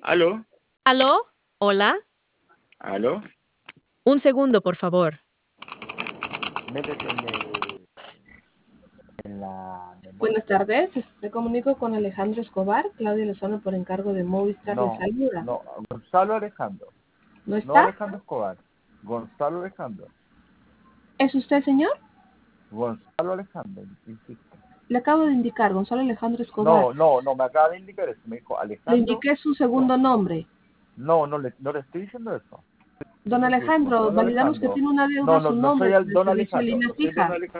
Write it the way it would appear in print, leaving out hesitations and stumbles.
¿Aló? ¿Aló? ¿Hola? ¿Aló? Un segundo, por favor. Métete en la memoria. Buenas tardes, me comunico con Alejandro Escobar. Claudia Lozano por encargo de Movistar le saluda. No, Gonzalo Alejandro. ¿No No está? Alejandro Escobar. Gonzalo Alejandro. ¿Es usted, señor? Gonzalo Alejandro, insisto. Le acabo de indicar, Gonzalo Alejandro Escobar. No, me acaba de indicar eso. Me dijo Le Alejandro. indiqué su segundo nombre. No le estoy diciendo eso. Don Alejandro, Gonzalo validamos que Alejandro. tiene una deuda a su No soy nombre el por el Don servicio de Alejandro. línea No soy Don fija. Alejandro.